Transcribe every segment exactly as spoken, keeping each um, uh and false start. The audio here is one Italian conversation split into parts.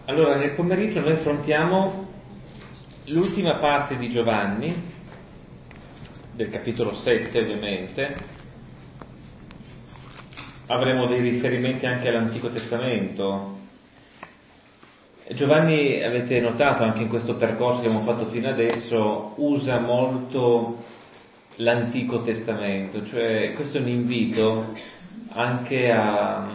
Allora, nel pomeriggio noi affrontiamo l'ultima parte di Giovanni, del capitolo sette ovviamente. Avremo dei riferimenti anche all'Antico Testamento. Giovanni, avete notato anche in questo percorso che abbiamo fatto fino adesso, usa molto l'Antico Testamento, cioè questo è un invito anche a,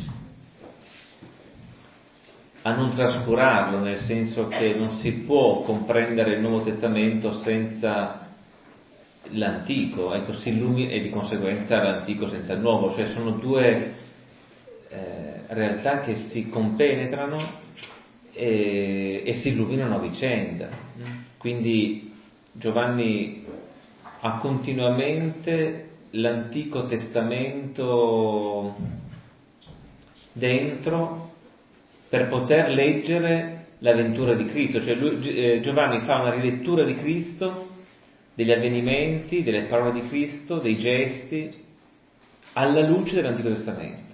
a non trascurarlo, nel senso che non si può comprendere il Nuovo Testamento senza l'Antico, ecco, si illumina, e di conseguenza l'Antico senza il Nuovo, cioè sono due eh, realtà che si compenetrano e, e si illuminano a vicenda. Quindi Giovanni ha continuamente l'Antico Testamento dentro per poter leggere l'avventura di Cristo, cioè lui, eh, Giovanni fa una rilettura di Cristo, degli avvenimenti, delle parole di Cristo, dei gesti, alla luce dell'Antico Testamento.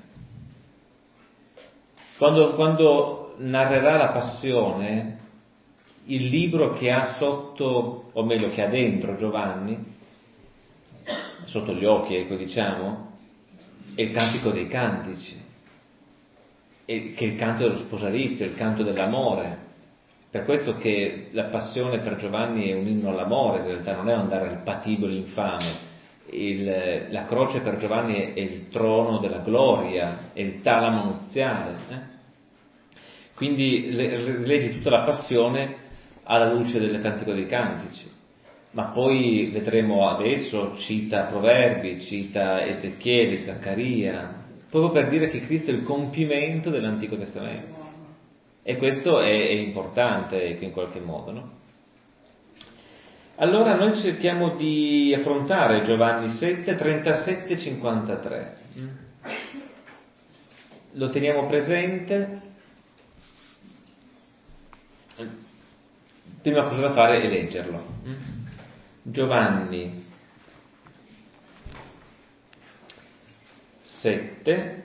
Quando, quando narrerà la passione, il libro che ha sotto, o meglio che ha dentro Giovanni, sotto gli occhi, ecco, diciamo, è il Cantico dei Cantici, che è il canto dello sposalizio, il canto dell'amore. Per questo che la passione per Giovanni è un inno all'amore, in realtà non è andare al patibolo infame. Il, la croce per Giovanni è, è il trono della gloria, è il talamo nuziale. Eh? Quindi leggi tutta la passione alla luce del Cantico dei Cantici. Ma poi vedremo adesso, cita Proverbi, cita Ezechiele, Zaccaria, proprio per dire che Cristo è il compimento dell'Antico Testamento. E questo è, è importante in qualche modo, no? Allora noi cerchiamo di affrontare Giovanni sette, trentasette, cinquantatré. Lo teniamo presente. Prima cosa da fare è leggerlo. Giovanni sette,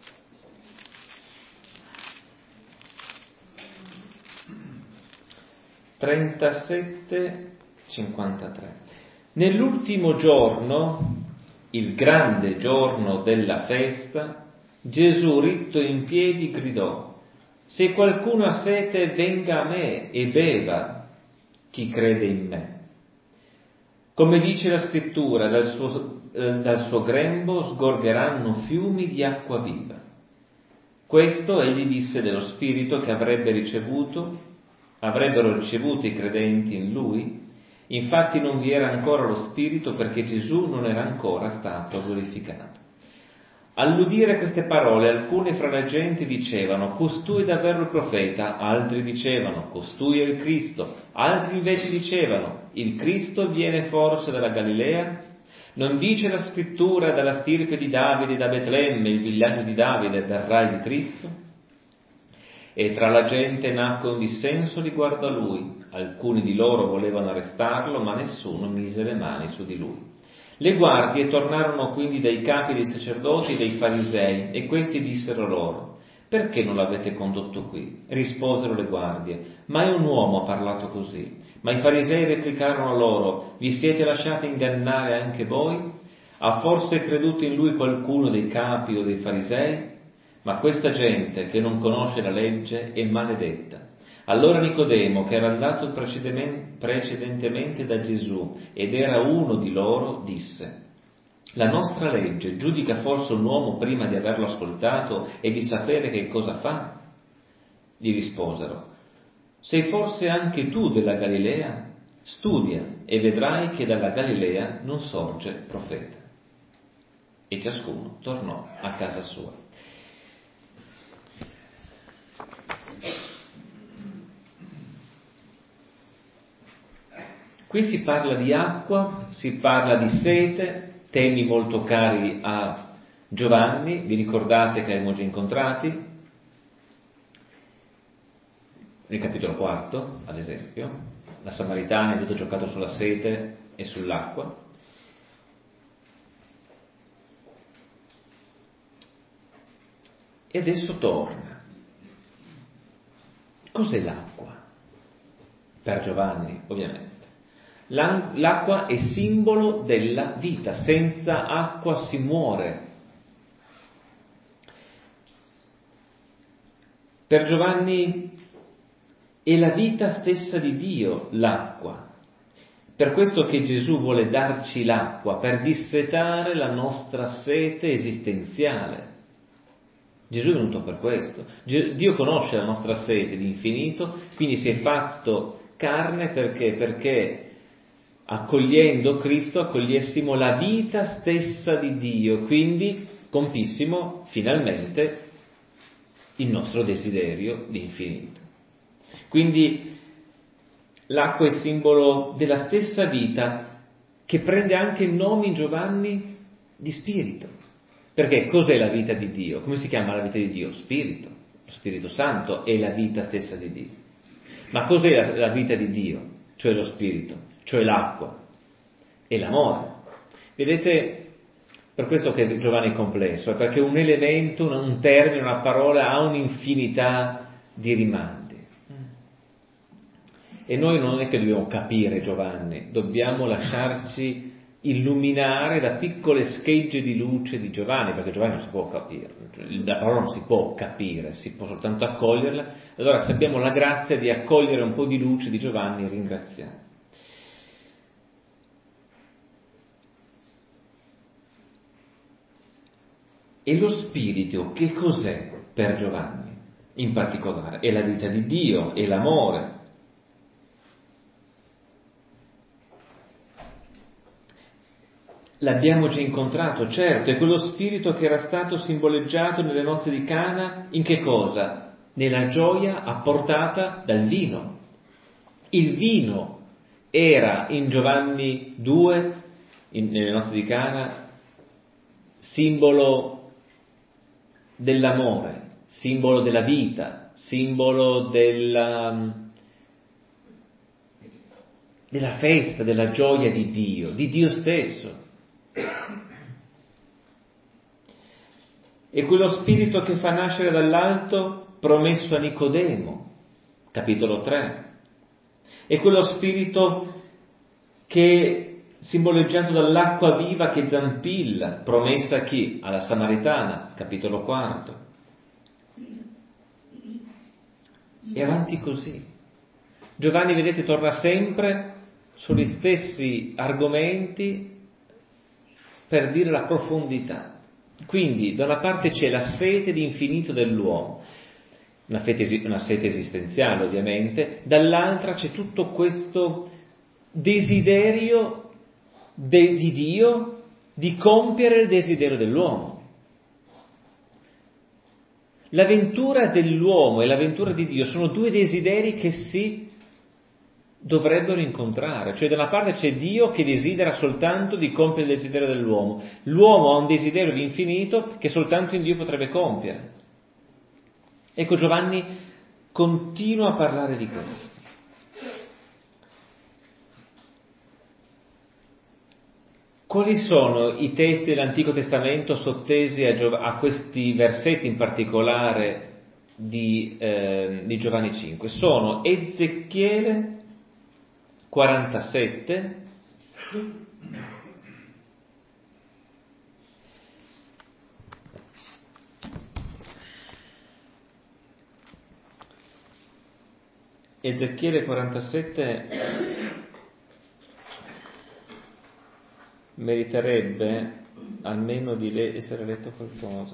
trentasette, cinquantatré. Nell'ultimo giorno, il grande giorno della festa, Gesù ritto in piedi gridò: se qualcuno ha sete, venga a me e beva, chi crede in me. Come dice la scrittura, dal suo, eh, dal suo grembo sgorgeranno fiumi di acqua viva. Questo egli disse dello Spirito che avrebbe ricevuto, avrebbero ricevuto i credenti in lui. Infatti non vi era ancora lo Spirito perché Gesù non era ancora stato glorificato. All'udire queste parole, alcuni fra la gente dicevano: costui è davvero il profeta, altri dicevano: costui è il Cristo, altri invece dicevano: il Cristo viene forse dalla Galilea? Non dice la scrittura: dalla stirpe di Davide, da Betlemme, il villaggio di Davide, verrà il Cristo? E tra la gente nacque un dissenso riguardo a lui. Alcuni di loro volevano arrestarlo, ma nessuno mise le mani su di lui. Le guardie tornarono quindi dai capi dei sacerdoti e dei farisei, e questi dissero loro: perché non l'avete condotto qui? Risposero le guardie: ma è un uomo ha parlato così. Ma i farisei replicarono loro: vi siete lasciati ingannare anche voi? Ha forse creduto in lui qualcuno dei capi o dei farisei? Ma questa gente che non conosce la legge è maledetta. Allora Nicodemo, che era andato precedentemente da Gesù ed era uno di loro, disse: la nostra legge giudica forse un uomo prima di averlo ascoltato e di sapere che cosa fa? Gli risposero: sei forse anche tu della Galilea? Studia e vedrai che dalla Galilea non sorge profeta. E ciascuno tornò a casa sua. Qui si parla di acqua, si parla di sete, temi molto cari a Giovanni. Vi ricordate che abbiamo già incontrati nel capitolo quarto, ad esempio, la Samaritana è tutto giocato sulla sete e sull'acqua. E adesso torna. Cos'è l'acqua? Per Giovanni, ovviamente. L'acqua è simbolo della vita, senza acqua si muore. Per Giovanni è la vita stessa di Dio, l'acqua. Per questo che Gesù vuole darci l'acqua, per dissetare la nostra sete esistenziale. Gesù è venuto per questo. Dio conosce la nostra sete di infinito, quindi si è fatto carne perché? Perché accogliendo Cristo accogliessimo la vita stessa di Dio, quindi compissimo finalmente il nostro desiderio di infinito. Quindi l'acqua è simbolo della stessa vita che prende anche il nome in Giovanni di spirito. Perché cos'è la vita di Dio? Come si chiama la vita di Dio? Spirito. Lo Spirito Santo è la vita stessa di Dio. Ma cos'è la, la vita di Dio? Cioè lo spirito, cioè l'acqua. È l'amore. Vedete, per questo che Giovanni è complesso, è perché un elemento, un termine, una parola ha un'infinità di rimandi. E noi non è che dobbiamo capire Giovanni, dobbiamo lasciarci illuminare da piccole schegge di luce di Giovanni, perché Giovanni non si può capire, la parola non si può capire, si può soltanto accoglierla. Allora se abbiamo la grazia di accogliere un po' di luce di Giovanni, ringraziamo. E lo spirito che cos'è per Giovanni in particolare? È la vita di Dio, è l'amore. L'abbiamo già incontrato, certo, è quello spirito che era stato simboleggiato nelle nozze di Cana in che cosa? Nella gioia apportata dal vino. Il vino era in Giovanni due, in, nelle nozze di Cana, simbolo dell'amore, simbolo della vita, simbolo della, della festa, della gioia di Dio, di Dio stesso. E quello spirito che fa nascere dall'alto promesso a Nicodemo, capitolo tre. E quello spirito che simboleggiato dall'acqua viva che zampilla, promessa a chi? Alla Samaritana, capitolo quarto. E avanti così. Giovanni, vedete, torna sempre sugli stessi argomenti per dire la profondità. Quindi da una parte c'è la sete di infinito dell'uomo, una, fete, una sete esistenziale ovviamente, dall'altra c'è tutto questo desiderio de, di Dio di compiere il desiderio dell'uomo. L'avventura dell'uomo e l'avventura di Dio sono due desideri che si dovrebbero incontrare, cioè da una parte c'è Dio che desidera soltanto di compiere il desiderio dell'uomo, l'uomo ha un desiderio di infinito che soltanto in Dio potrebbe compiere. Ecco, Giovanni continua a parlare di questo. Quali sono i testi dell'Antico Testamento sottesi a, Giov- a questi versetti in particolare di, eh, di Giovanni cinque? Sono Ezechiele quarantasette, Ezechiele quarantasette meriterebbe almeno di le- essere letto qualcosa.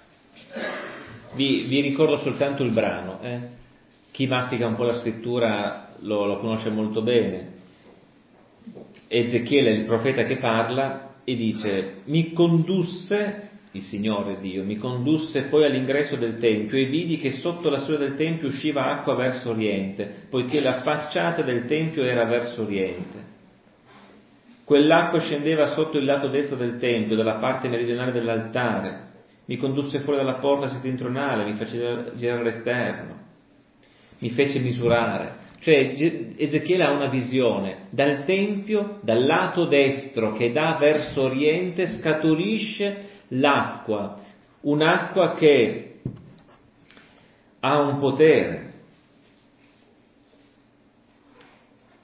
Vi, vi ricordo soltanto il brano, eh? Chi mastica un po' la scrittura lo, lo conosce molto bene. Ezechiele è il profeta che parla e dice: mi condusse, il Signore Dio, mi condusse poi all'ingresso del Tempio e vidi che sotto la soglia del Tempio usciva acqua verso oriente, poiché la facciata del Tempio era verso oriente. Quell'acqua scendeva sotto il lato destro del Tempio, dalla parte meridionale dell'altare. Mi condusse fuori dalla porta settentrionale, mi fece girare all'esterno, mi fece misurare. Cioè Ezechiele ha una visione, dal Tempio, dal lato destro che dà verso oriente, scaturisce l'acqua, un'acqua che ha un potere,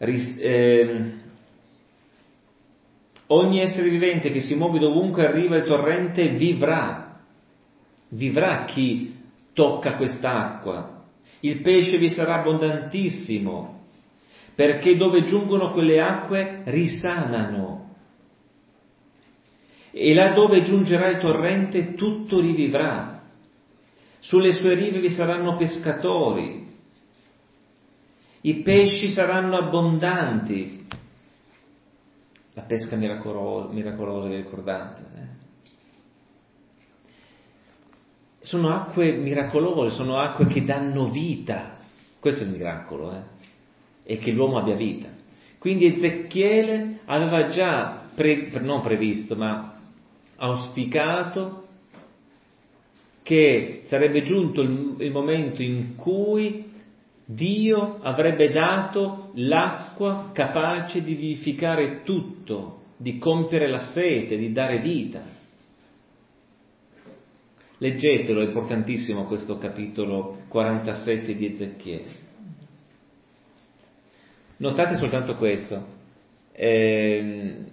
ris- eh, ogni essere vivente che si muove dovunque arriva il torrente vivrà, vivrà chi tocca quest'acqua. Il pesce vi sarà abbondantissimo, perché dove giungono quelle acque risanano. E là dove giungerà il torrente tutto rivivrà. Sulle sue rive vi saranno pescatori. I pesci saranno abbondanti. La pesca miracolo- miracolosa, vi ricordate? Eh? Sono acque miracolose, sono acque che danno vita. Questo è il miracolo, eh? E che l'uomo abbia vita. Quindi Ezechiele aveva già, pre, non previsto, ma auspicato che sarebbe giunto il, il momento in cui Dio avrebbe dato l'acqua capace di vivificare tutto, di compiere la sete, di dare vita. Leggetelo, è importantissimo questo capitolo quarantasette di Ezechiele. Notate soltanto questo. Ehm,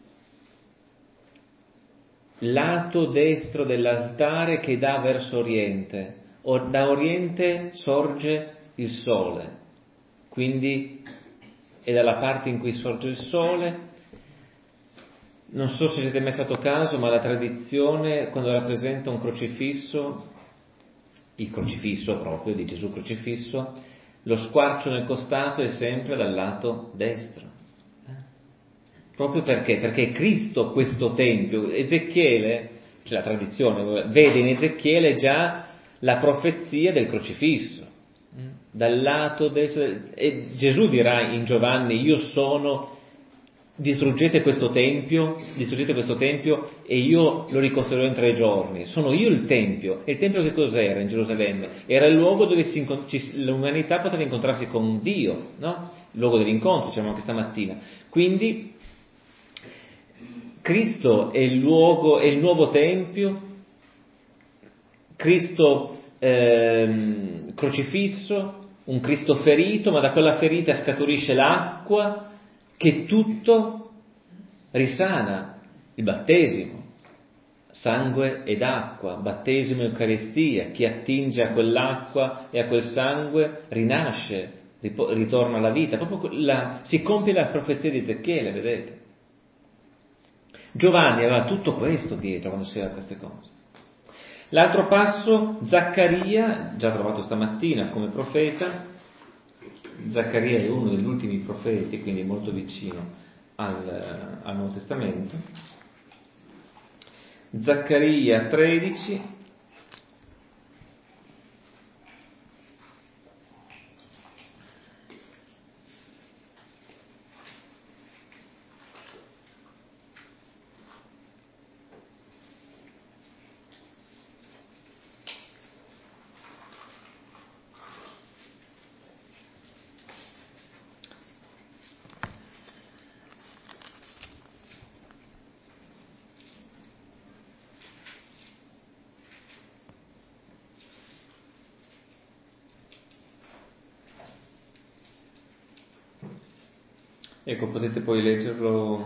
lato destro dell'altare che dà verso oriente. O, da oriente sorge il sole, quindi è dalla parte in cui sorge il sole. Non so se avete mai fatto caso, ma la tradizione, quando rappresenta un crocifisso, il crocifisso proprio di Gesù crocifisso, lo squarcio nel costato è sempre dal lato destro. Proprio perché? Perché è Cristo questo tempio. Ezechiele, cioè la tradizione, vede in Ezechiele già la profezia del crocifisso. Dal lato destro, e Gesù dirà in Giovanni: io sono, distruggete questo tempio, distruggete questo tempio e io lo ricostruirò in tre giorni. Sono io il tempio. E il tempio che cos'era in Gerusalemme? Era il luogo dove si incont- ci, l'umanità poteva incontrarsi con Dio, no? Il luogo dell'incontro, diciamo anche stamattina. Quindi Cristo è il luogo, è il nuovo tempio, Cristo ehm, crocifisso, un Cristo ferito, ma da quella ferita scaturisce l'acqua che tutto risana, il battesimo, sangue ed acqua, battesimo e Eucaristia, chi attinge a quell'acqua e a quel sangue rinasce, ritorna alla vita, proprio la, si compie la profezia di Ezechiele, vedete? Giovanni aveva tutto questo dietro quando scriveva queste cose. L'altro passo, Zaccaria, già trovato stamattina come profeta. Zaccaria è uno degli ultimi profeti, quindi molto vicino al, al Nuovo Testamento. Zaccaria tredici. Ecco, potete poi leggerlo.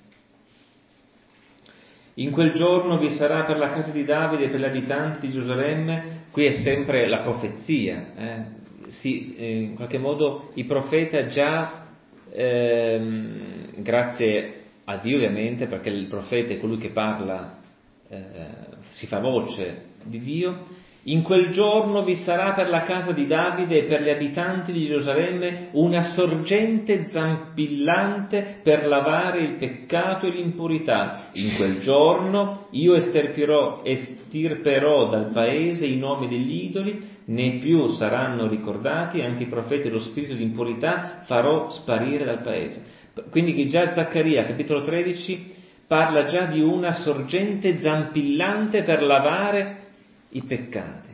In quel giorno vi sarà per la casa di Davide e per gli abitanti di Gerusalemme, qui è sempre la profezia, eh? Si, eh, in qualche modo il profeta già, ehm, grazie a Dio ovviamente, perché il profeta è colui che parla, eh, si fa voce di Dio. In quel giorno vi sarà per la casa di Davide e per gli abitanti di Gerusalemme una sorgente zampillante per lavare il peccato e l'impurità. In quel giorno io estirperò, estirperò dal paese i nomi degli idoli, né più saranno ricordati, anche i profeti dello spirito di impurità farò sparire dal paese. Quindi già Zaccaria, capitolo tredici, parla già di una sorgente zampillante per lavare i peccati.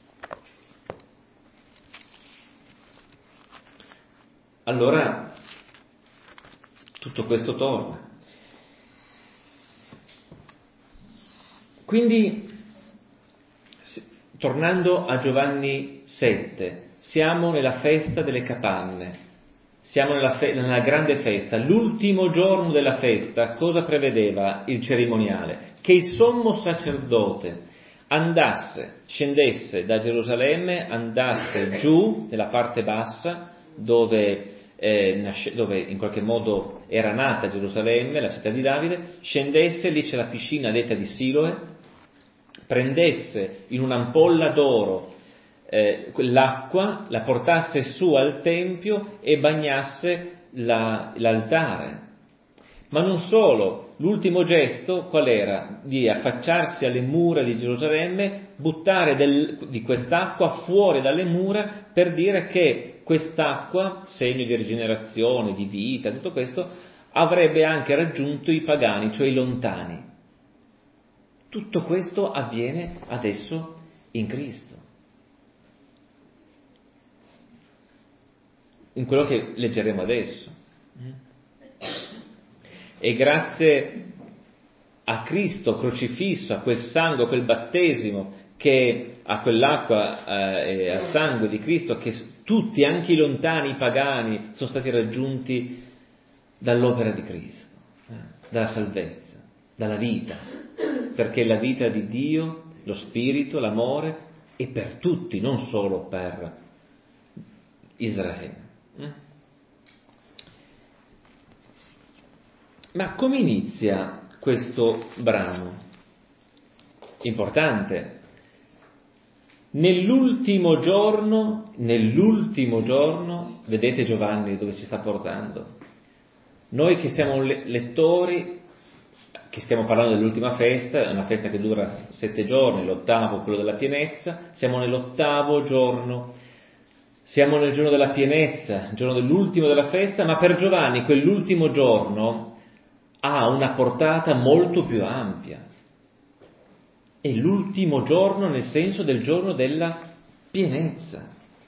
Allora tutto questo torna. Quindi, tornando a Giovanni sette, siamo nella festa delle capanne. siamo nella, fe- nella grande festa. L'ultimo giorno della festa, cosa prevedeva il cerimoniale? Che il sommo sacerdote andasse, scendesse da Gerusalemme, andasse giù nella parte bassa dove, eh, nasce, dove in qualche modo era nata Gerusalemme, la città di Davide, scendesse, lì c'è la piscina detta di Siloe, prendesse in un'ampolla d'oro eh, l'acqua, la portasse su al Tempio e bagnasse la, l'altare. Ma non solo, l'ultimo gesto qual era? Di affacciarsi alle mura di Gerusalemme, buttare del, di quest'acqua fuori dalle mura per dire che quest'acqua, segno di rigenerazione, di vita, tutto questo, avrebbe anche raggiunto i pagani, cioè i lontani. Tutto questo avviene adesso in Cristo. In quello che leggeremo adesso. E grazie a Cristo crocifisso, a quel sangue, a quel battesimo, che a quell'acqua eh, e al sangue di Cristo, che tutti, anche i lontani, i pagani, sono stati raggiunti dall'opera di Cristo, eh, dalla salvezza, dalla vita, perché la vita di Dio, lo Spirito, l'amore, è per tutti, non solo per Israele. Ma come inizia questo brano? Importante. Nell'ultimo giorno, nell'ultimo giorno, vedete Giovanni dove ci sta portando? Noi che siamo lettori, che stiamo parlando dell'ultima festa, è una festa che dura sette giorni, l'ottavo, quello della pienezza, siamo nell'ottavo giorno. Siamo nel giorno della pienezza, il giorno dell'ultimo della festa, ma per Giovanni quell'ultimo giorno ha una portata molto più ampia. È l'ultimo giorno nel senso del giorno della pienezza.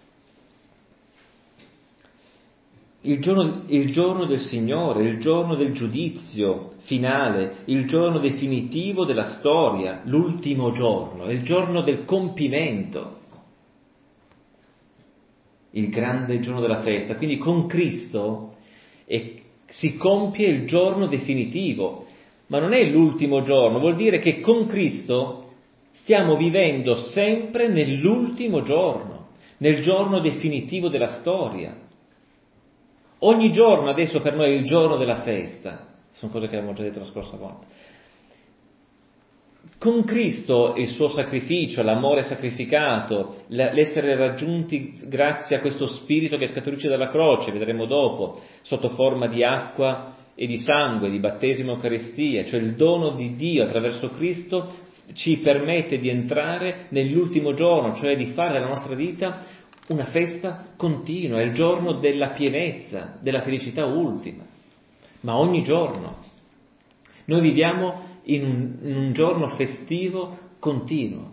Il giorno, il giorno del Signore, il giorno del giudizio finale, il giorno definitivo della storia, l'ultimo giorno, è il giorno del compimento. Il grande giorno della festa, quindi con Cristo è, si compie il giorno definitivo, ma non è l'ultimo giorno, vuol dire che con Cristo stiamo vivendo sempre nell'ultimo giorno, nel giorno definitivo della storia. Ogni giorno adesso per noi è il giorno della festa, sono cose che abbiamo già detto la scorsa volta. Con Cristo il suo sacrificio, l'amore sacrificato, l'essere raggiunti grazie a questo spirito che scaturisce dalla croce, vedremo dopo, sotto forma di acqua e di sangue, di battesimo e Eucaristia, cioè il dono di Dio attraverso Cristo ci permette di entrare nell'ultimo giorno, cioè di fare della nostra vita una festa continua, è il giorno della pienezza, della felicità ultima, ma ogni giorno. Noi viviamo in un, in un giorno festivo continuo.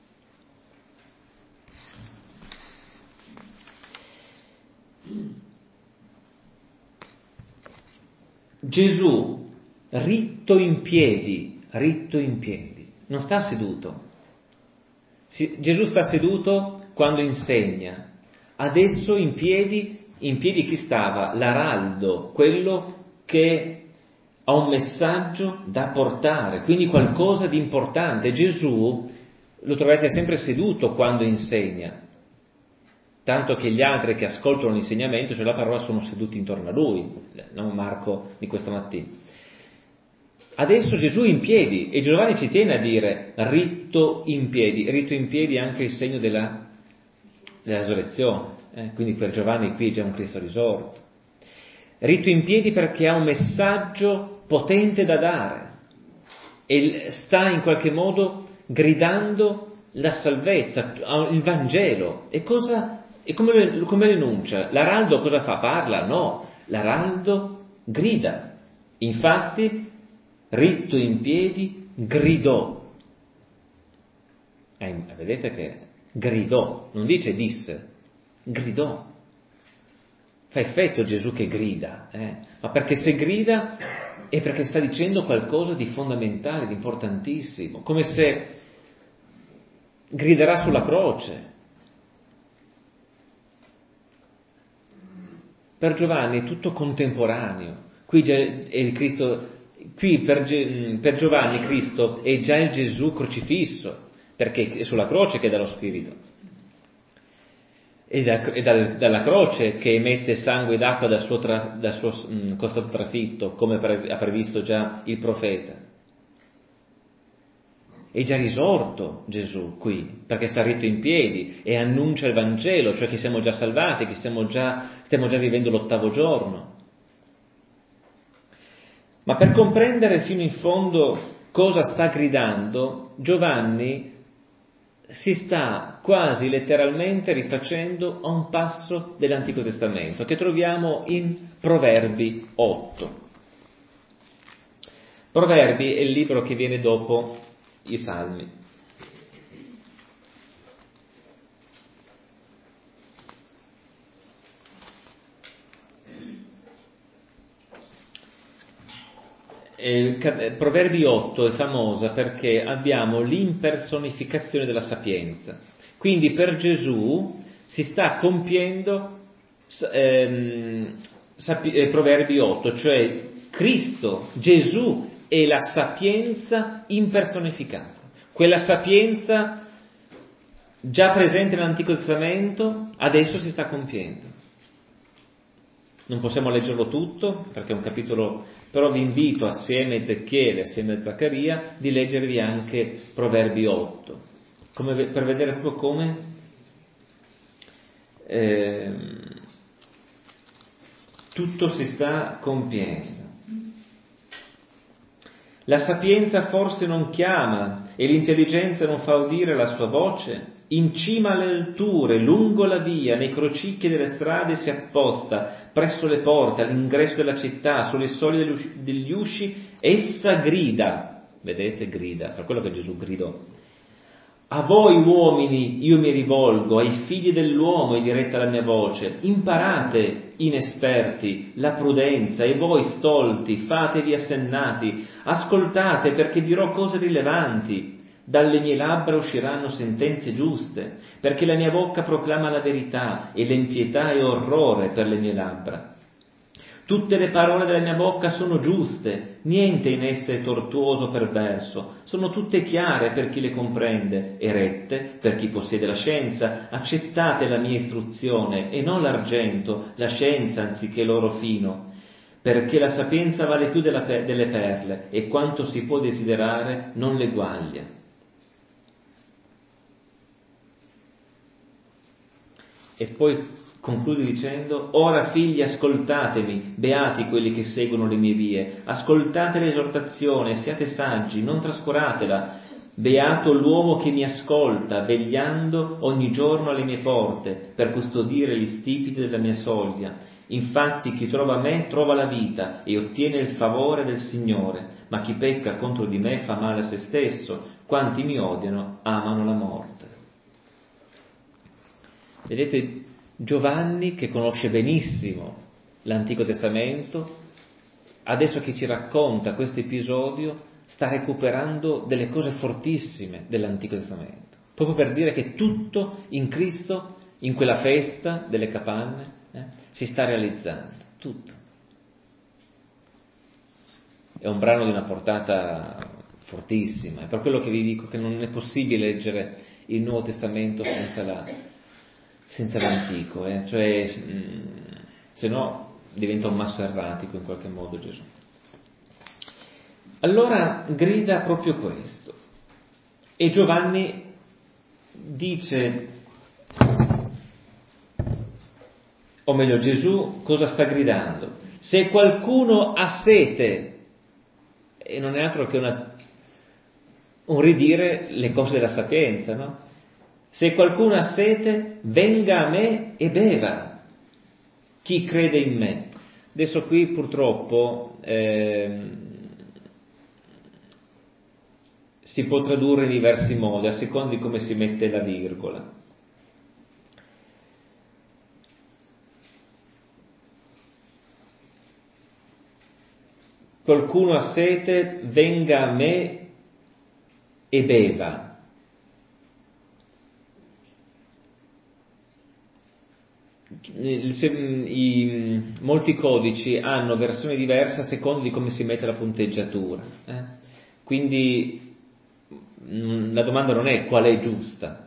Gesù ritto in piedi, ritto in piedi, non sta seduto. Si, Gesù sta seduto quando insegna. Adesso in piedi, in piedi chi stava? L'araldo, quello che ha un messaggio da portare, quindi qualcosa di importante. Gesù lo trovate sempre seduto quando insegna, tanto che gli altri che ascoltano l'insegnamento, cioè la parola, sono seduti intorno a lui, no? Marco di questa mattina. Adesso Gesù in piedi, e Giovanni ci tiene a dire ritto in piedi, ritto in piedi è anche il segno della, della resurrezione, eh? Quindi per Giovanni qui è già un Cristo risorto. Ritto in piedi perché ha un messaggio potente da dare e sta in qualche modo gridando la salvezza, il Vangelo. E cosa, e come, come l'enuncia? L'araldo cosa fa? Parla? No, l'araldo grida. Infatti, ritto in piedi, gridò. Eh, vedete che gridò, non dice disse, gridò. Fa effetto Gesù che grida, eh? Ma perché se grida è perché sta dicendo qualcosa di fondamentale, di importantissimo, come se griderà sulla croce. per Giovanni è tutto contemporaneo. Qui già è il Cristo, qui per, per Giovanni Cristo è già il Gesù crocifisso, perché è sulla croce che dà lo Spirito. È, da, è dal, dalla croce che emette sangue ed acqua dal suo, tra, dal suo mh, costato trafitto, come pre, ha previsto già il profeta. È già risorto Gesù qui, perché sta ritto in piedi e annuncia il Vangelo, cioè che siamo già salvati, che stiamo già, stiamo già vivendo l'ottavo giorno. Ma per comprendere fino in fondo cosa sta gridando, Giovanni si sta quasi letteralmente rifacendo a un passo dell'Antico Testamento, che troviamo in Proverbi otto. Proverbi è il libro che viene dopo i Salmi. Proverbi otto è famosa perché abbiamo l'impersonificazione della sapienza. Quindi per Gesù si sta compiendo ehm, sapi- Proverbi otto, cioè Cristo, Gesù è la sapienza impersonificata. Quella sapienza già presente nell'Antico Testamento adesso si sta compiendo. Non possiamo leggerlo tutto perché è un capitolo, però vi invito assieme a Ezechiele, assieme a Zaccaria, di leggervi anche Proverbi otto, come, per vedere proprio come eh, tutto si sta compiendo. La sapienza forse non chiama e l'intelligenza non fa udire la sua voce? In cima alle alture, lungo la via, nei crocicchi delle strade si apposta, presso le porte, all'ingresso della città, sulle soglie degli usci, essa grida. Vedete, grida, per quello che Gesù gridò. A voi uomini io mi rivolgo, ai figli dell'uomo è diretta la mia voce. Imparate, inesperti, la prudenza, e voi stolti, fatevi assennati, ascoltate perché dirò cose rilevanti. Dalle mie labbra usciranno sentenze giuste, perché la mia bocca proclama la verità e l'impietà è orrore per le mie labbra. Tutte le parole della mia bocca sono giuste, niente in esse è tortuoso o perverso, sono tutte chiare per chi le comprende e rette per chi possiede la scienza. Accettate la mia istruzione e non l'argento, la scienza anziché l'oro fino, perché la sapienza vale più della pe- delle perle e quanto si può desiderare non l'eguaglia. E poi conclude dicendo: ora figli ascoltatemi, beati quelli che seguono le mie vie, ascoltate l'esortazione, siate saggi, non trascuratela. Beato l'uomo che mi ascolta, vegliando ogni giorno alle mie porte, per custodire gli stipiti della mia soglia. Infatti chi trova me trova la vita e ottiene il favore del Signore, ma chi pecca contro di me fa male a se stesso, quanti mi odiano amano la morte. Vedete, Giovanni, che conosce benissimo l'Antico Testamento, adesso che ci racconta questo episodio, sta recuperando delle cose fortissime dell'Antico Testamento, proprio per dire che tutto in Cristo, in quella festa delle capanne, eh, si sta realizzando, tutto. È un brano di una portata fortissima, è per quello che vi dico che non è possibile leggere il Nuovo Testamento senza la senza l'antico, eh? Cioè, se no diventa un masso erratico in qualche modo Gesù. Allora grida proprio questo, e Giovanni dice, o meglio Gesù cosa sta gridando? Se qualcuno ha sete, e non è altro che una, un ridire le cose della sapienza, no? Se qualcuno ha sete, venga a me e beva, chi crede in me. Adesso qui purtroppo eh, si può tradurre in diversi modi, a seconda di come si mette la virgola. Qualcuno ha sete, venga a me e beva. se, i, molti codici hanno versioni diverse a seconda di come si mette la punteggiatura, eh? Quindi la domanda non è qual è giusta,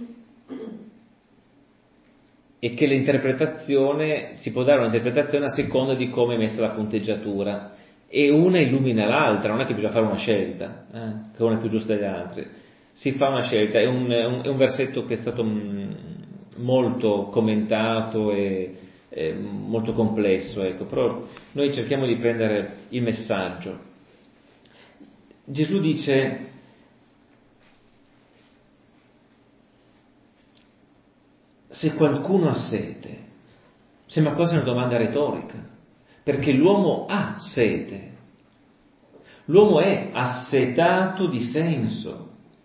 è che l'interpretazione, si può dare un'interpretazione a seconda di come è messa la punteggiatura, e una illumina l'altra, non è che bisogna fare una scelta, eh? Che una è più giusta delle altre, si fa una scelta. È un, è un, è un versetto che è stato molto commentato e eh, molto complesso, ecco, però noi cerchiamo di prendere il messaggio. Gesù dice: se qualcuno ha sete, sembra quasi una domanda retorica, perché l'uomo ha sete, l'uomo è assetato di senso.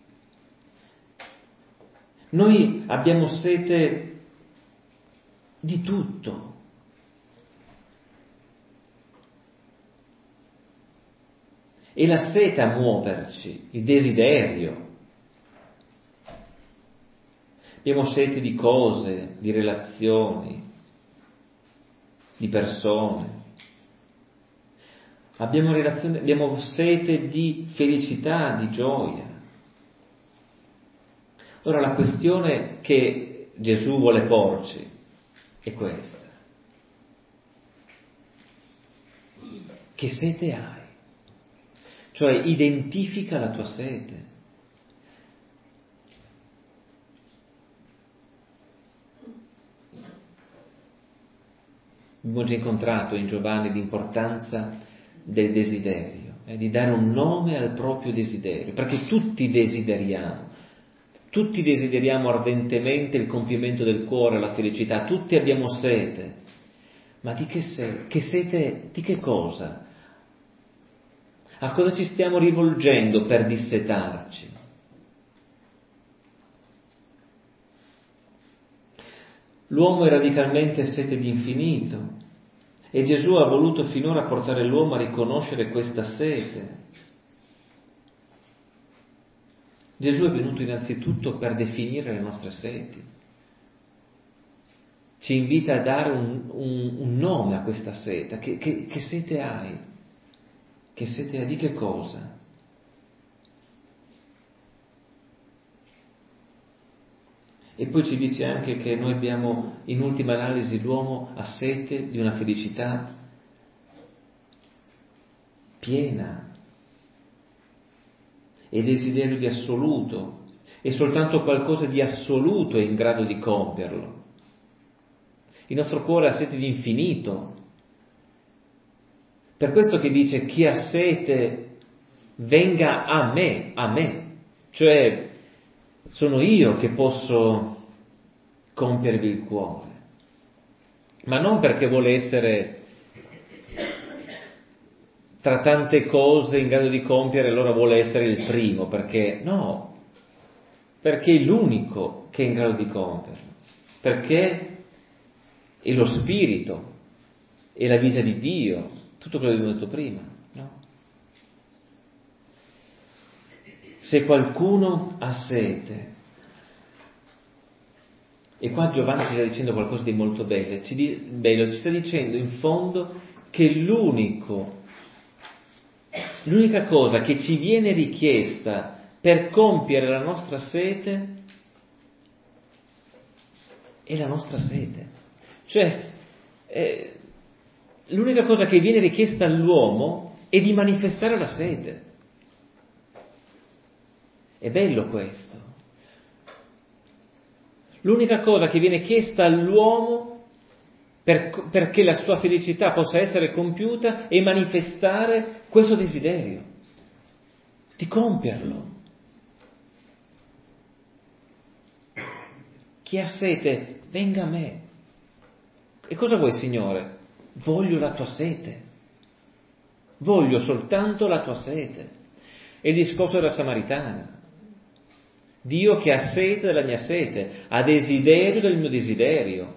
Noi abbiamo sete di tutto. E la sete a muoverci, il desiderio. Abbiamo sete di cose, di relazioni, di persone. Abbiamo, relazione, abbiamo sete di felicità, di gioia. Ora la questione che Gesù vuole porci è questa: che sete hai? Cioè identifica la tua sete. Abbiamo già incontrato in Giovanni l'importanza del desiderio, eh, di dare un nome al proprio desiderio, perché tutti desideriamo. Tutti desideriamo ardentemente il compimento del cuore, la felicità, tutti abbiamo sete. Ma di che sete? Che sete di che cosa? A cosa ci stiamo rivolgendo per dissetarci? L'uomo è radicalmente sete di infinito e Gesù ha voluto finora portare l'uomo a riconoscere questa sete. Gesù è venuto innanzitutto per definire le nostre seti. Ci invita a dare un, un, un nome a questa sete. Che, che, che sete hai? Che sete hai di che cosa? E poi ci dice anche che noi abbiamo, in ultima analisi, l'uomo ha sete di una felicità piena e desiderio di assoluto, e soltanto qualcosa di assoluto è in grado di compierlo. Il nostro cuore ha sete di infinito. Per questo che dice: chi ha sete venga a me, a me. Cioè, sono io che posso compiervi il cuore. Ma non perché vuole essere tra tante cose in grado di compiere, allora vuole essere il primo, perché no, perché è l'unico che è in grado di compierlo, perché è lo Spirito, è la vita di Dio, tutto quello che abbiamo detto prima, no? Se qualcuno ha sete, e qua Giovanni ci sta dicendo qualcosa di molto bello, ci, di, bello, ci sta dicendo in fondo che l'unico L'unica cosa che ci viene richiesta per compiere la nostra sete è la nostra sete. Cioè, eh, l'unica cosa che viene richiesta all'uomo è di manifestare la sete. È bello questo. L'unica cosa che viene chiesta all'uomo per, perché la sua felicità possa essere compiuta è manifestare questo desiderio, di compierlo. Chi ha sete, venga a me. E cosa vuoi, Signore? Voglio la tua sete. Voglio soltanto la tua sete. È il discorso della Samaritana. Dio che ha sete della mia sete, ha desiderio del mio desiderio.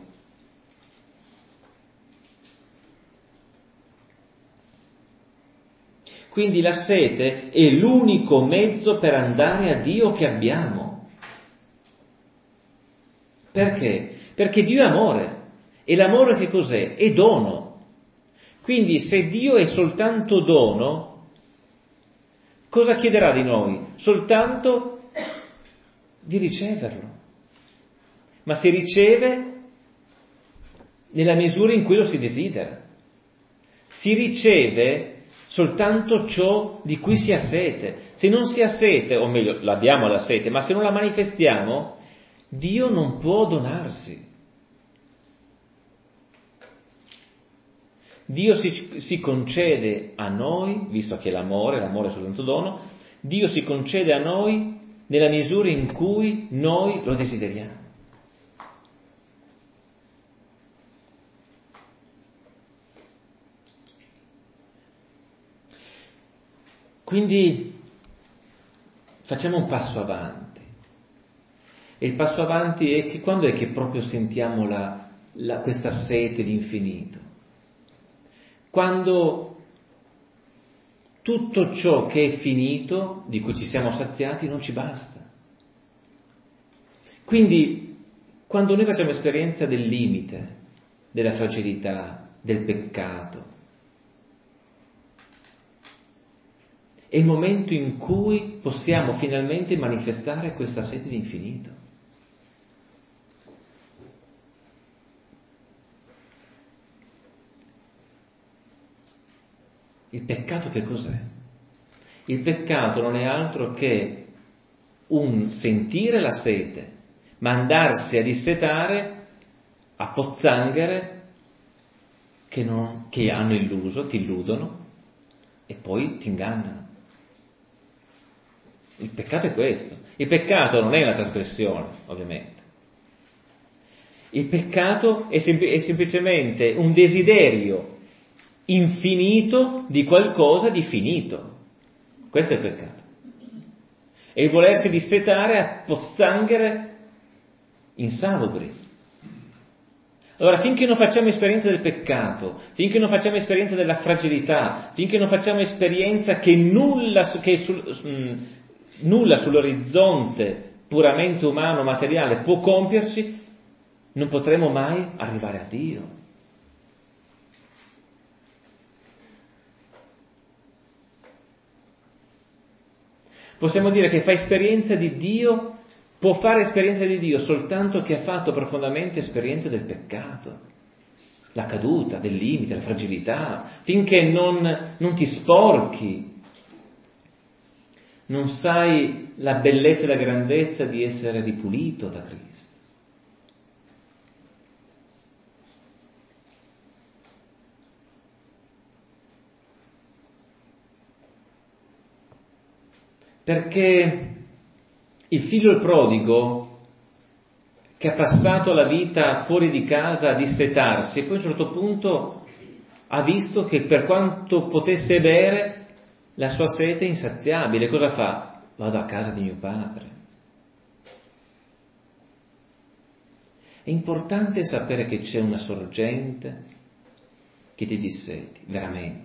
Quindi la sete è l'unico mezzo per andare a Dio che abbiamo. Perché? Perché Dio è amore. E l'amore che cos'è? È dono. Quindi se Dio è soltanto dono, cosa chiederà di noi? Soltanto di riceverlo. Ma si riceve nella misura in cui lo si desidera. Si riceve soltanto ciò di cui si ha sete. Se non si ha sete, o meglio, l'abbiamo la sete, ma se non la manifestiamo, Dio non può donarsi. Dio si, si concede a noi, visto che l'amore, l'amore è soltanto dono, Dio si concede a noi nella misura in cui noi lo desideriamo. Quindi facciamo un passo avanti. E il passo avanti è che quando è che proprio sentiamo la, la, questa sete di infinito? Quando tutto ciò che è finito, di cui ci siamo saziati, non ci basta. Quindi, quando noi facciamo esperienza del limite, della fragilità, del peccato, è il momento in cui possiamo finalmente manifestare questa sete di infinito. Il peccato che cos'è? Il peccato non è altro che un sentire la sete, ma andarsi a dissetare a pozzanghere che, non, che hanno illuso, ti illudono e poi ti ingannano. Il peccato è questo. Il peccato non è una trasgressione, ovviamente. Il peccato è, sem- è semplicemente un desiderio infinito di qualcosa di finito. Questo è il peccato. E il volersi dissetare a pozzanghere insalubri. Allora, finché non facciamo esperienza del peccato, finché non facciamo esperienza della fragilità, finché non facciamo esperienza che nulla, che sul, mh, nulla sull'orizzonte puramente umano, materiale, può compierci, non potremo mai arrivare a Dio. Possiamo dire che fa esperienza di Dio, può fare esperienza di Dio soltanto chi ha fatto profondamente esperienza del peccato, la caduta, del limite, la fragilità, finché non, non ti sporchi, non sai la bellezza e la grandezza di essere ripulito da Cristo. Perché il figlio il prodigo, che ha passato la vita fuori di casa a dissetarsi, e poi a un certo punto ha visto che per quanto potesse bere, la sua sete è insaziabile. Cosa fa? Vado a casa di mio padre. È importante sapere che c'è una sorgente che ti disseti, veramente.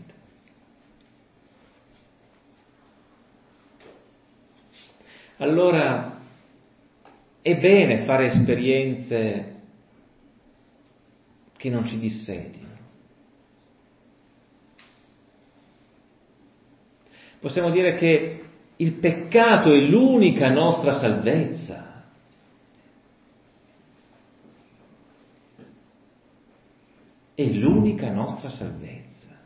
Allora, è bene fare esperienze che non ci dissetino. Possiamo dire che il peccato è l'unica nostra salvezza. È l'unica nostra salvezza.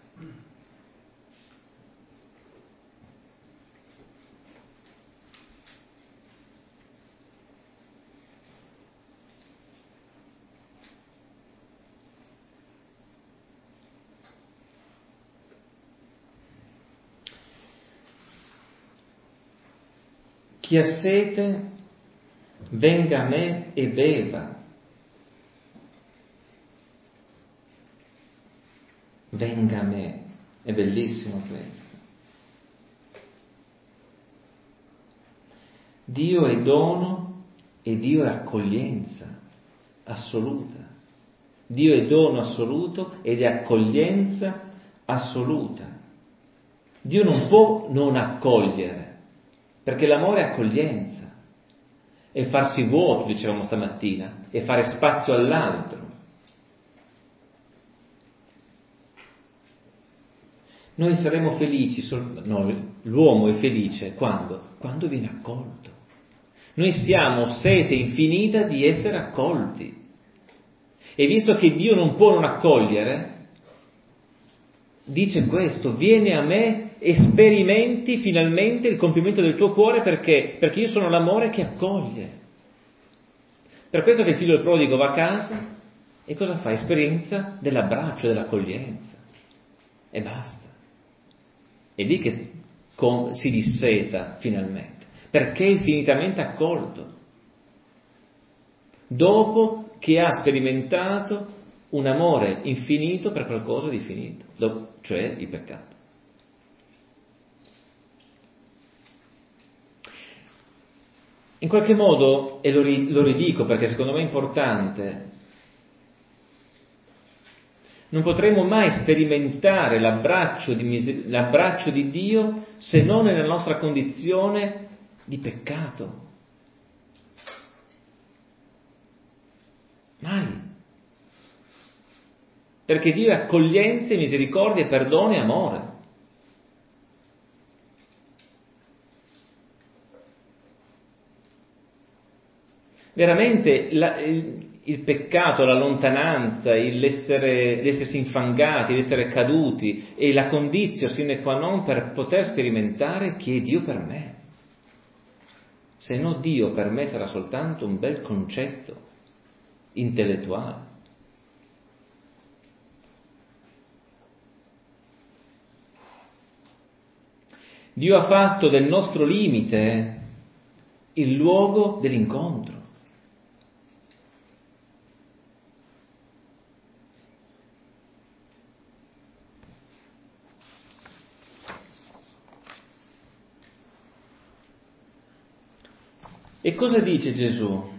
Chi ha sete, venga a me e beva. Venga a me. È bellissimo questo. Dio è dono e Dio è accoglienza assoluta. Dio è dono assoluto ed è accoglienza assoluta. Dio non può non accogliere, perché l'amore è accoglienza, è farsi vuoto, dicevamo stamattina, è fare spazio all'altro. Noi saremo felici, no, l'uomo è felice quando? Quando viene accolto. Noi siamo sete infinita di essere accolti. E visto che Dio non può non accogliere, dice questo: vieni a me e sperimenti finalmente il compimento del tuo cuore, perché? Perché io sono l'amore che accoglie. Per questo che il figlio del prodigo va a casa e cosa fa? Esperienza dell'abbraccio, dell'accoglienza. E basta. È lì che con, si disseta finalmente, perché è infinitamente accolto. Dopo che ha sperimentato un amore infinito per qualcosa di finito, cioè il peccato. In qualche modo, e lo, lo ridico perché secondo me è importante, non potremo mai sperimentare l'abbraccio di, l'abbraccio di Dio se non nella nostra condizione di peccato. Mai. Perché Dio è accoglienza, misericordia, perdono e amore. Veramente la, il, il peccato, la lontananza, il l'essere, l'essersi infangati, l'essere caduti è la condizio sine qua non per poter sperimentare chi è Dio per me. Se no Dio per me sarà soltanto un bel concetto intellettuale. Dio ha fatto del nostro limite il luogo dell'incontro. E cosa dice Gesù?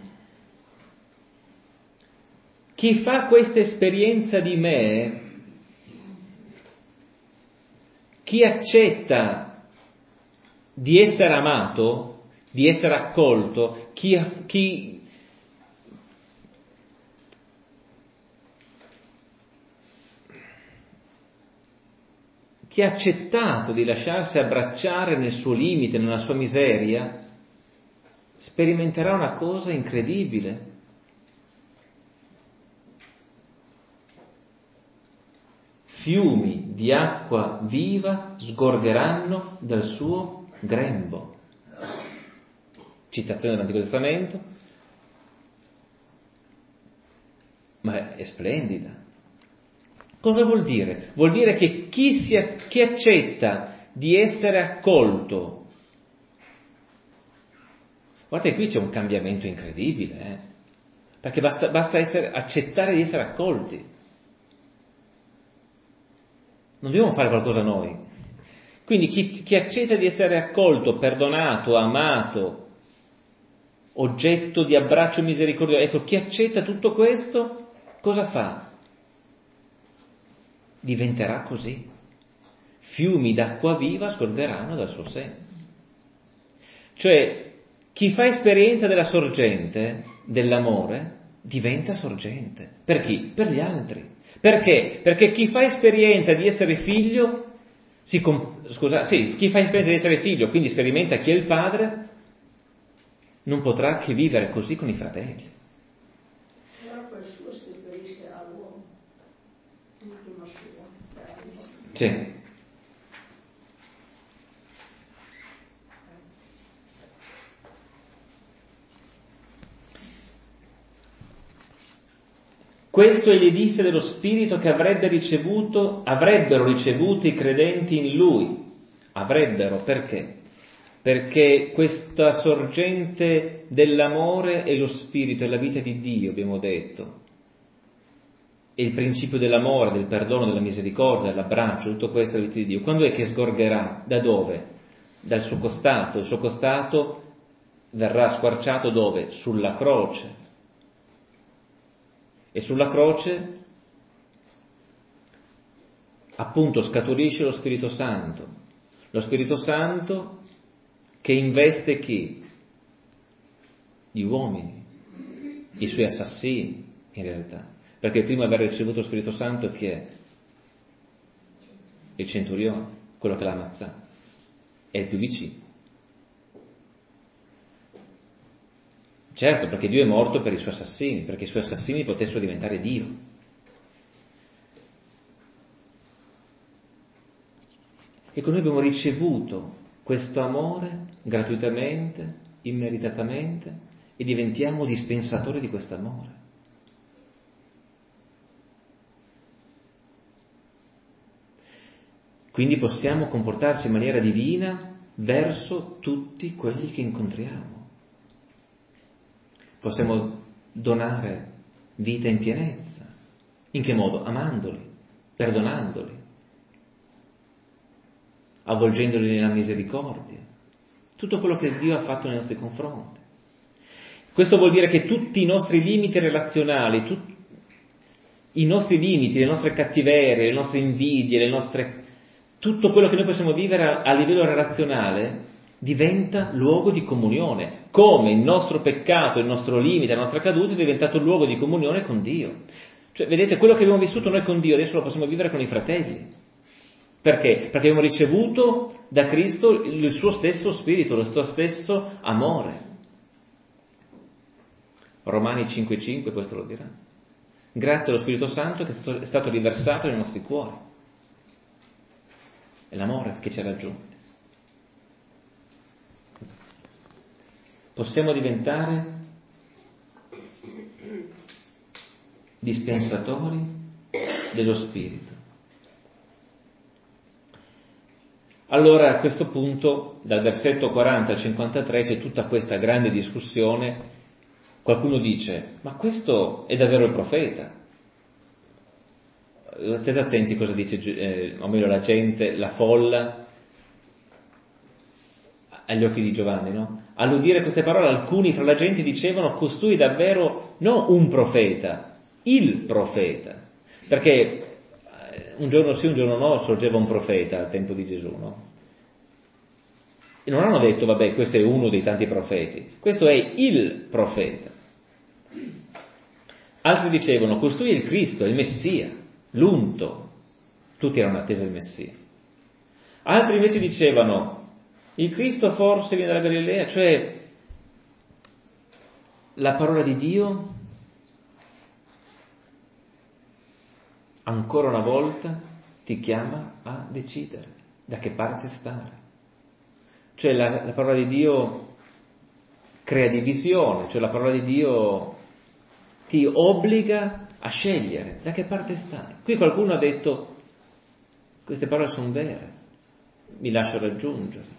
Chi fa questa esperienza di me, chi accetta di essere amato, di essere accolto, chi, chi, chi ha accettato di lasciarsi abbracciare nel suo limite, nella sua miseria, sperimenterà una cosa incredibile. Fiumi di acqua viva sgorgeranno dal suo grembo. Citazione dell'Antico Testamento, ma è splendida. Cosa vuol dire? Vuol dire che chi, si, chi accetta di essere accolto, guardate, qui c'è un cambiamento incredibile, eh? Perché basta, basta essere, accettare di essere accolti. Non dobbiamo fare qualcosa noi. Quindi chi, chi accetta di essere accolto, perdonato, amato, oggetto di abbraccio misericordioso, ecco, chi accetta tutto questo, cosa fa? Diventerà così. Fiumi d'acqua viva scorreranno dal suo seno. Cioè, chi fa esperienza della sorgente, dell'amore, diventa sorgente. Per chi? Per gli altri. Perché? Perché chi fa esperienza di essere figlio, si comp- scusa, sì, chi fa esperienza di essere figlio, quindi sperimenta chi è il padre, non potrà che vivere così con i fratelli. Allora quel suo si riferisce all'uomo, l'ultimo suo. Sì. Questo egli disse dello Spirito che avrebbe ricevuto, avrebbero ricevuto i credenti in Lui. Avrebbero, perché? Perché questa sorgente dell'amore è lo Spirito, è la vita di Dio, abbiamo detto. È il principio dell'amore, del perdono, della misericordia, dell'abbraccio, tutto questo è la vita di Dio. Quando è che sgorgerà? Da dove? Dal suo costato. Il suo costato verrà squarciato dove? Sulla croce. E sulla croce appunto scaturisce lo Spirito Santo, lo Spirito Santo che investe chi? Gli uomini, i suoi assassini in realtà, perché prima di aver ricevuto lo Spirito Santo chi è? il centurione, quello che l'ha ammazzato, è il più vicino. Certo, perché Dio è morto per i suoi assassini, perché i suoi assassini potessero diventare Dio. Ecco, noi abbiamo ricevuto questo amore gratuitamente, immeritatamente, e diventiamo dispensatori di questo amore. Quindi possiamo comportarci in maniera divina verso tutti quelli che incontriamo. Possiamo donare vita in pienezza. In che modo? Amandoli, perdonandoli, avvolgendoli nella misericordia. Tutto quello che Dio ha fatto nei nostri confronti. Questo vuol dire che tutti i nostri limiti relazionali, tutti i nostri limiti, le nostre cattiverie, le nostre invidie, le nostre, tutto quello che noi possiamo vivere a, a livello relazionale diventa luogo di comunione, come il nostro peccato, il nostro limite, la nostra caduta è diventato luogo di comunione con Dio. Cioè, vedete, quello che abbiamo vissuto noi con Dio adesso lo possiamo vivere con i fratelli. Perché? Perché abbiamo ricevuto da Cristo il suo stesso spirito, il suo stesso amore. Romani cinque cinque questo lo dirà. Grazie allo Spirito Santo che è stato, è stato riversato nei nostri cuori. È l'amore che ci ha raggiunti. Possiamo diventare dispensatori dello Spirito. Allora a questo punto, dal versetto quaranta al cinquantatré, c'è tutta questa grande discussione. Qualcuno dice, ma questo è davvero il profeta? State attenti cosa dice, eh, o meglio la gente, la folla, agli occhi di Giovanni, no? All'udire queste parole, alcuni fra la gente dicevano, costui è davvero non un profeta, il profeta. Perché un giorno sì, un giorno no, sorgeva un profeta al tempo di Gesù, no? E non hanno detto, vabbè, questo è uno dei tanti profeti, questo è il profeta. Altri dicevano, costui è il Cristo, il Messia, l'unto. Tutti erano in attesa del Messia. Altri invece dicevano, il Cristo forse viene dalla Galilea, cioè la parola di Dio ancora una volta ti chiama a decidere da che parte stare. Cioè la, la parola di Dio crea divisione, cioè la parola di Dio ti obbliga a scegliere da che parte stare. Qui qualcuno ha detto, queste parole sono vere, mi lascio raggiungere,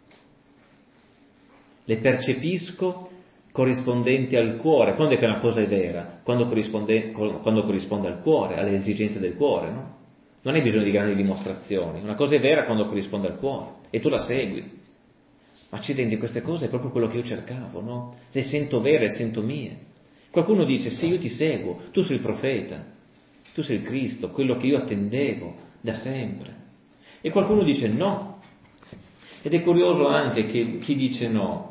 le percepisco corrispondenti al cuore. Quando è che una cosa è vera? Quando corrisponde, quando corrisponde al cuore, alle esigenze del cuore, no? Non hai bisogno di grandi dimostrazioni, una cosa è vera quando corrisponde al cuore e tu la segui. Accidenti, queste cose è proprio quello che io cercavo, no? Le sento vere, le sento mie. Qualcuno dice, sì, io ti seguo, tu sei il profeta, tu sei il Cristo, quello che io attendevo da sempre. E qualcuno dice no. Ed è curioso anche che chi dice no,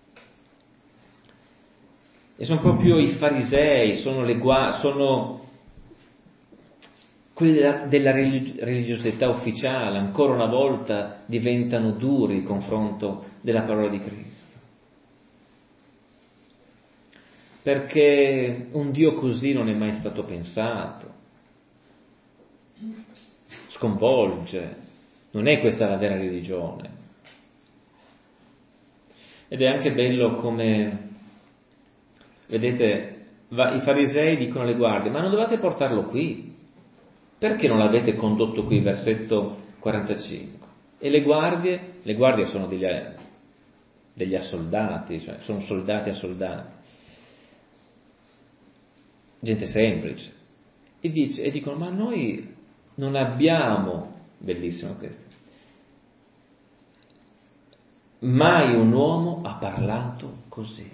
e sono proprio i farisei, sono, le gua- sono quelli della, della religiosità ufficiale, ancora una volta diventano duri in confronto della parola di Cristo. Perché un Dio così non è mai stato pensato, sconvolge, non è questa la vera religione. Ed è anche bello come, vedete, va, i farisei dicono alle guardie, ma non dovete portarlo qui, perché non l'avete condotto qui, versetto quarantacinque? E le guardie, le guardie sono degli, degli assoldati, cioè sono soldati assoldati, gente semplice, e, dice, e dicono, ma noi non abbiamo, bellissimo questo, mai un uomo ha parlato così.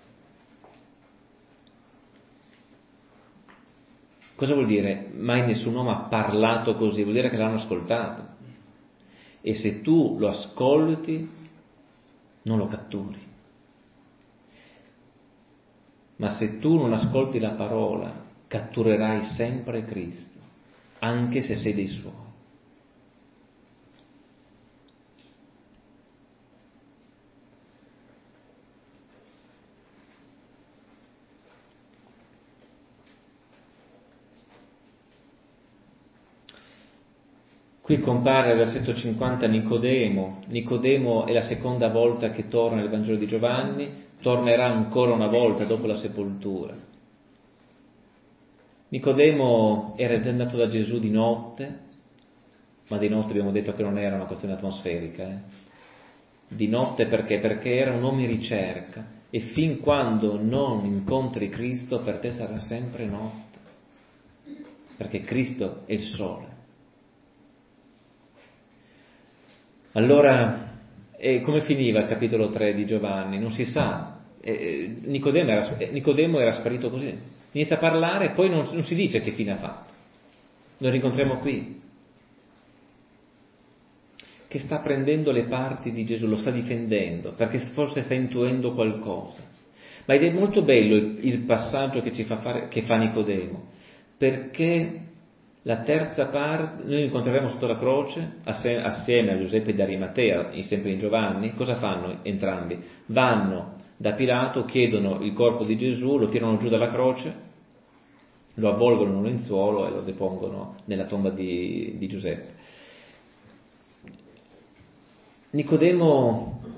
Cosa vuol dire? Mai nessun uomo ha parlato così, vuol dire che l'hanno ascoltato. E se tu lo ascolti, non lo catturi. Ma se tu non ascolti la parola, catturerai sempre Cristo, anche se sei dei suoi. Qui compare al versetto cinquanta Nicodemo. Nicodemo è la seconda volta che torna nel Vangelo di Giovanni, tornerà ancora una volta dopo la sepoltura. Nicodemo era già andato da Gesù di notte, ma di notte abbiamo detto che non era una questione atmosferica, eh? Di notte perché? Perché era un uomo in ricerca, e fin quando non incontri Cristo per te sarà sempre notte, perché Cristo è il sole. Allora, eh, come finiva il capitolo tre di Giovanni? Non si sa. Eh, Nicodemo, era, Nicodemo era sparito così. Inizia a parlare e poi non, non si dice che fine ha fatto. Lo rincontriamo qui, che sta prendendo le parti di Gesù, lo sta difendendo, perché forse sta intuendo qualcosa. Ma ed è molto bello il, il passaggio che ci fa fare, che fa Nicodemo, perché la terza parte, noi incontreremo sotto la croce, assieme a Giuseppe d'Arimatea, sempre in Giovanni. Cosa fanno entrambi? Vanno da Pilato, chiedono il corpo di Gesù, lo tirano giù dalla croce, lo avvolgono in un lenzuolo e lo depongono nella tomba di, di Giuseppe. Nicodemo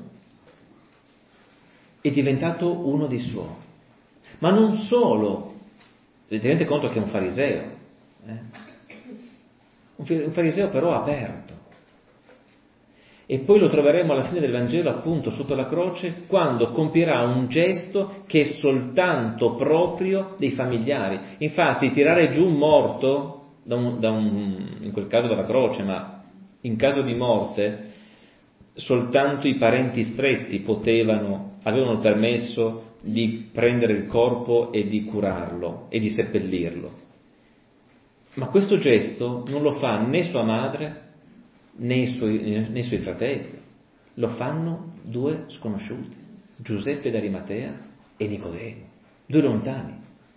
è diventato uno dei suoi, ma non solo, tenete conto che è un fariseo, eh? un fariseo però aperto, e poi lo troveremo alla fine del Vangelo appunto sotto la croce, quando compierà un gesto che è soltanto proprio dei familiari. Infatti tirare giù un morto, da un, da un, in quel caso dalla croce, ma in caso di morte soltanto i parenti stretti potevano, avevano il permesso di prendere il corpo e di curarlo e di seppellirlo. Ma questo gesto non lo fa né sua madre né i suoi, né i suoi fratelli, lo fanno due sconosciuti, Giuseppe d'Arimatea e Nicodemo, due lontani.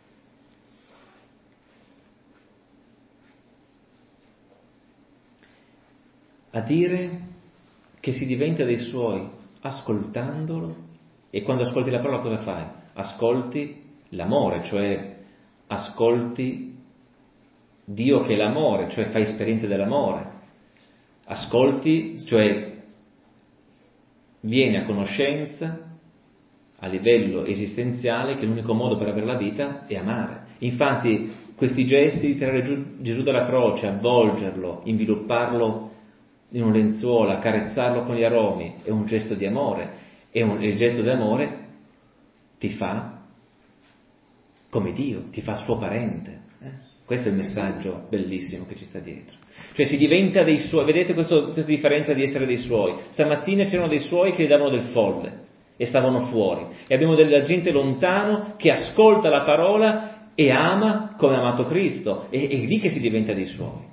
A dire che si diventa dei suoi ascoltandolo, e quando ascolti la parola cosa fai? Ascolti l'amore, cioè ascolti Dio che è l'amore, cioè fai esperienza dell'amore, ascolti, cioè vieni a conoscenza a livello esistenziale che l'unico modo per avere la vita è amare. Infatti questi gesti di tirare giù Gesù dalla croce, avvolgerlo, invilupparlo in un lenzuolo, accarezzarlo con gli aromi, è un gesto di amore, e un, il gesto di amore ti fa come Dio, ti fa suo parente. Eh? Questo è il messaggio bellissimo che ci sta dietro. Cioè si diventa dei suoi, vedete questo, questa differenza di essere dei suoi. Stamattina c'erano dei suoi che gli davano del folle e stavano fuori, e abbiamo della gente lontano che ascolta la parola e ama come ha amato Cristo, e è lì che si diventa dei suoi.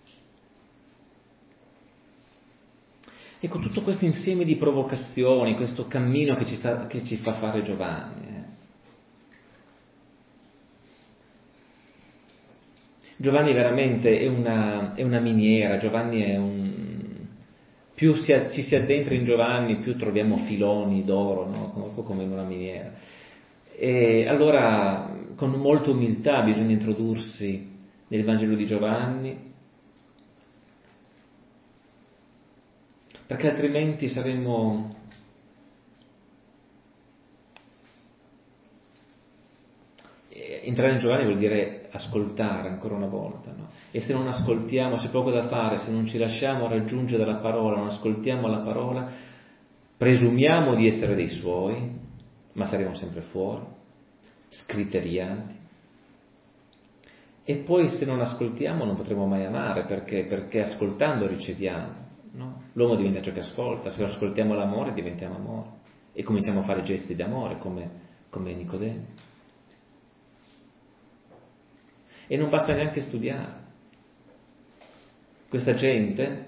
Ecco, tutto questo insieme di provocazioni, questo cammino che ci, sta, che ci fa fare Giovanni. Eh. Giovanni veramente è una, è una miniera, Giovanni è un... più si, ci si addentra in Giovanni, più troviamo filoni d'oro, no? Un po' come in una miniera. E allora, con molta umiltà bisogna introdursi nel Vangelo di Giovanni, perché altrimenti saremmo entrare in Giovanni vuol dire ascoltare ancora una volta, no? E se non ascoltiamo, c'è poco da fare, se non ci lasciamo raggiungere dalla parola, non ascoltiamo la parola, presumiamo di essere dei suoi, ma saremo sempre fuori, scriteriati. E poi se non ascoltiamo non potremo mai amare, perché, perché ascoltando riceviamo. No? L'uomo diventa ciò che ascolta, se ascoltiamo l'amore diventiamo amore e cominciamo a fare gesti d'amore come, come Nicodemo. E non basta neanche studiare. Questa gente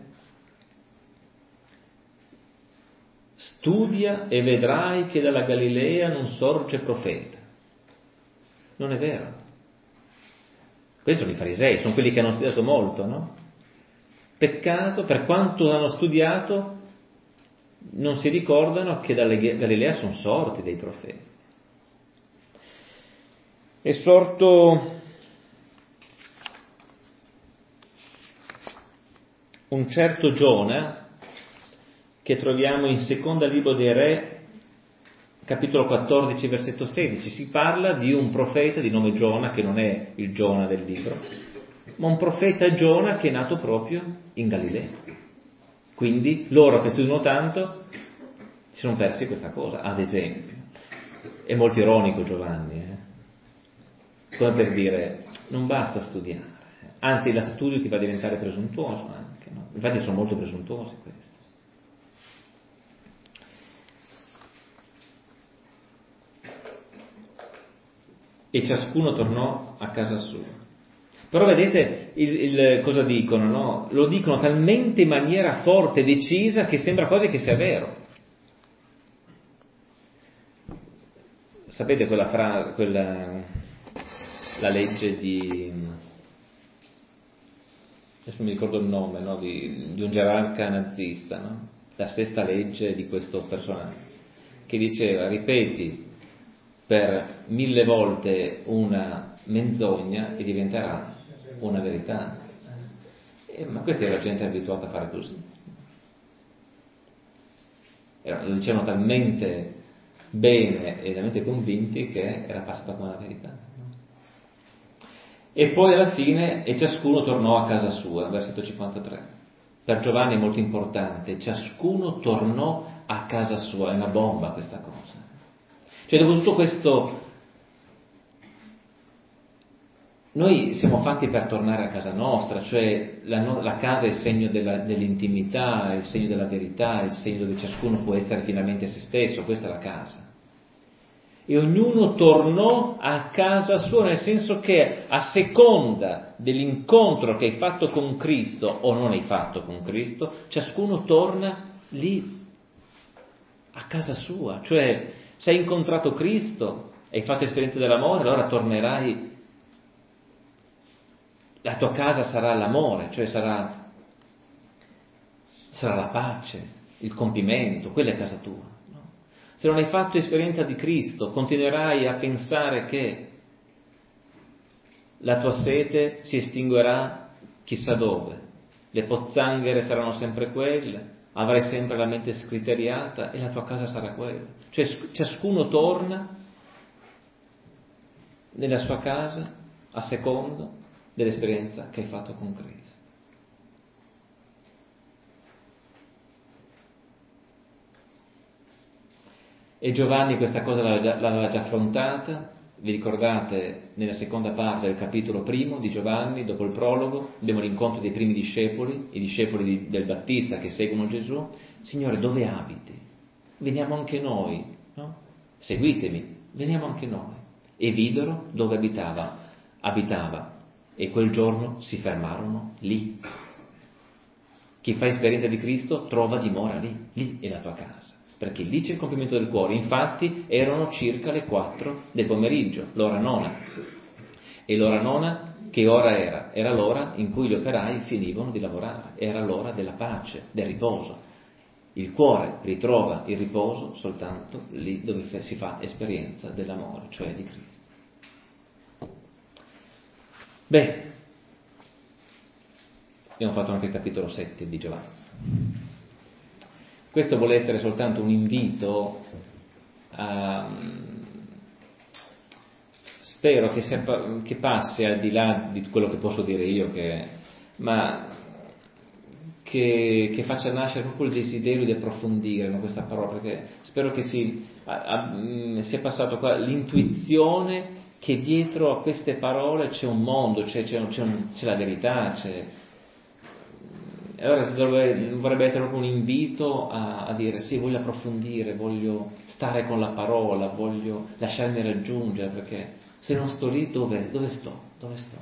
studia e vedrai che dalla Galilea non sorge profeta. Non è vero. Questi sono i farisei, sono quelli che hanno studiato molto, no? Peccato, per quanto hanno studiato, non si ricordano che dalla Galilea sono sorti dei profeti. È sorto un certo Giona, che troviamo in Seconda Libro dei Re, capitolo quattordici, versetto sedici, si parla di un profeta di nome Giona, che non è il Giona del libro, ma un profeta Giona che è nato proprio in Galilea. Quindi loro che studiano tanto si sono persi questa cosa, ad esempio. È molto ironico Giovanni, eh? Come per dire, non basta studiare, anzi lo studio ti fa diventare presuntuoso anche, no? Infatti sono molto presuntuosi questi. E ciascuno tornò a casa sua. Però vedete il, il, cosa dicono, no? Lo dicono talmente in maniera forte e decisa che sembra quasi che sia vero. Sapete quella frase, quella, la legge di, adesso non mi ricordo il nome, no? di, di un gerarca nazista, no? La sesta legge di questo personaggio, che diceva: ripeti per mille volte una menzogna e diventerà una verità. Eh, ma questa era gente abituata a fare così. Era, lo dicevano talmente bene e talmente convinti che era passata come una verità. E poi alla fine, e ciascuno tornò a casa sua, versetto cinquantatré. Per Giovanni è molto importante, ciascuno tornò a casa sua, è una bomba questa cosa. Cioè, dopo tutto questo, noi siamo fatti per tornare a casa nostra, cioè la, no, la casa è il segno della, dell'intimità, è il segno della verità, è il segno dove ciascuno può essere finalmente se stesso, questa è la casa. E ognuno tornò a casa sua, nel senso che a seconda dell'incontro che hai fatto con Cristo o non hai fatto con Cristo, ciascuno torna lì a casa sua. Cioè, se hai incontrato Cristo e hai fatto esperienza dell'amore, allora tornerai, la tua casa sarà l'amore, cioè sarà, sarà la pace, il compimento, quella è casa tua. Se non hai fatto esperienza di Cristo, continuerai a pensare che la tua sete si estinguerà chissà dove, le pozzanghere saranno sempre quelle, avrai sempre la mente scriteriata e la tua casa sarà quella. Cioè ciascuno torna nella sua casa a secondo dell'esperienza che hai fatto con Cristo. E Giovanni questa cosa l'aveva già, l'aveva già affrontata, vi ricordate nella seconda parte del capitolo primo di Giovanni, dopo il prologo, abbiamo l'incontro dei primi discepoli, i discepoli di, del Battista che seguono Gesù. Signore, dove abiti? Veniamo anche noi, no? Seguitemi, veniamo anche noi. E videro dove abitava, abitava, e quel giorno si fermarono lì. Chi fa esperienza di Cristo trova dimora lì, lì è la tua casa. Perché lì c'è il compimento del cuore. Infatti erano circa le quattro del pomeriggio, l'ora nona. E l'ora nona che ora era? Era l'ora in cui gli operai finivano di lavorare, era l'ora della pace, del riposo. Il cuore ritrova il riposo soltanto lì dove si fa esperienza dell'amore, cioè di Cristo. Beh, abbiamo fatto anche il capitolo sette di Giovanni. Questo vuole essere soltanto un invito a, spero che, sia, che passi al di là di quello che posso dire io, che, ma che, che faccia nascere proprio il desiderio di approfondire, no, questa parola, perché spero che si, a, a, sia passato qua l'intuizione che dietro a queste parole c'è un mondo, c'è, c'è, c'è, un, c'è la verità, c'è. Allora dovrebbe essere proprio un invito a, a dire sì, voglio approfondire, voglio stare con la parola, voglio lasciarmi raggiungere, perché se non sto lì dove, dove sto? Dove sto?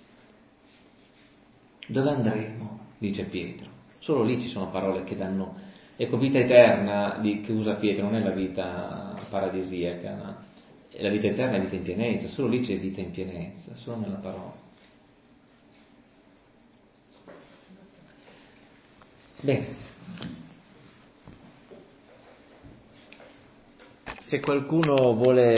Dove andremo? Dice Pietro. Solo lì ci sono parole che danno, ecco, vita eterna di, che usa Pietro, non è la vita paradisiaca, no? È la vita eterna, è vita in pienezza, solo lì c'è vita in pienezza, solo nella parola. Bene, se qualcuno vuole